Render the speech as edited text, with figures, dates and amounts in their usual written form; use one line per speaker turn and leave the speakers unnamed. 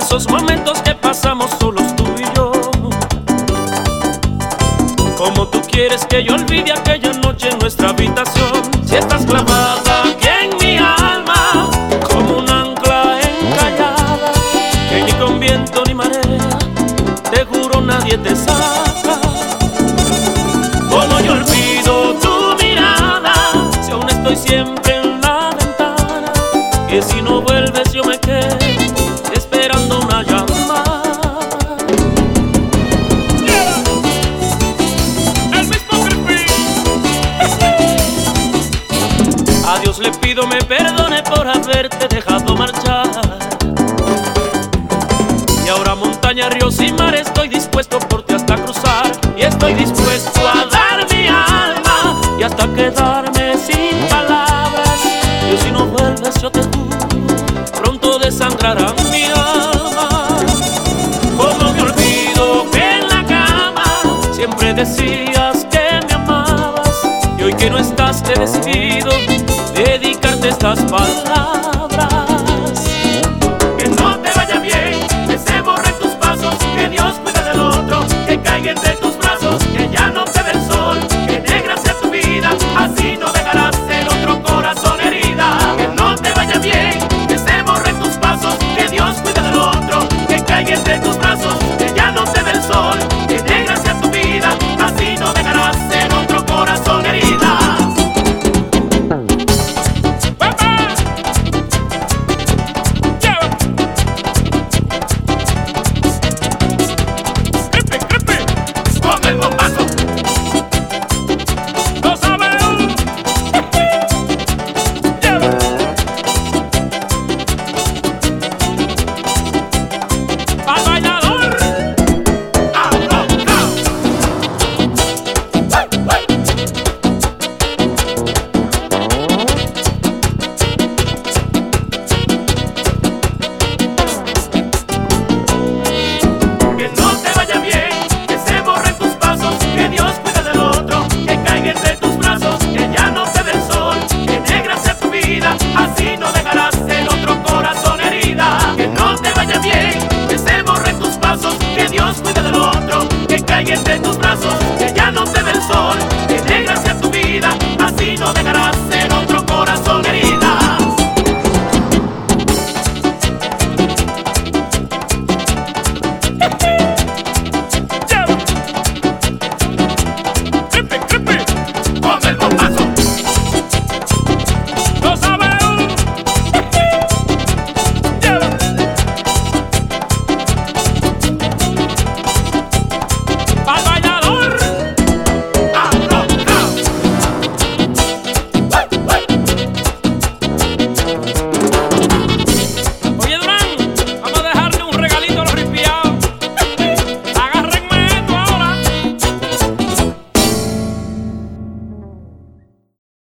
esos momentos que pasamos solos tú y yo. ¿Cómo tú quieres que yo olvide aquella noche en nuestra habitación? Si estás clavada aquí en mi alma, como un ancla encallada, que ni con viento ni marea, te juro nadie te saca. ¿Cómo yo olvido tu mirada, si aún estoy siempre en la ventana? Que si no vuelves yo me quedo esperando una llamada. El mismo Crispy. A Dios le pido me perdone por haberte dejado marchar. Y ahora montaña, ríos y mar estoy dispuesto por ti hasta cruzar. Y estoy dispuesto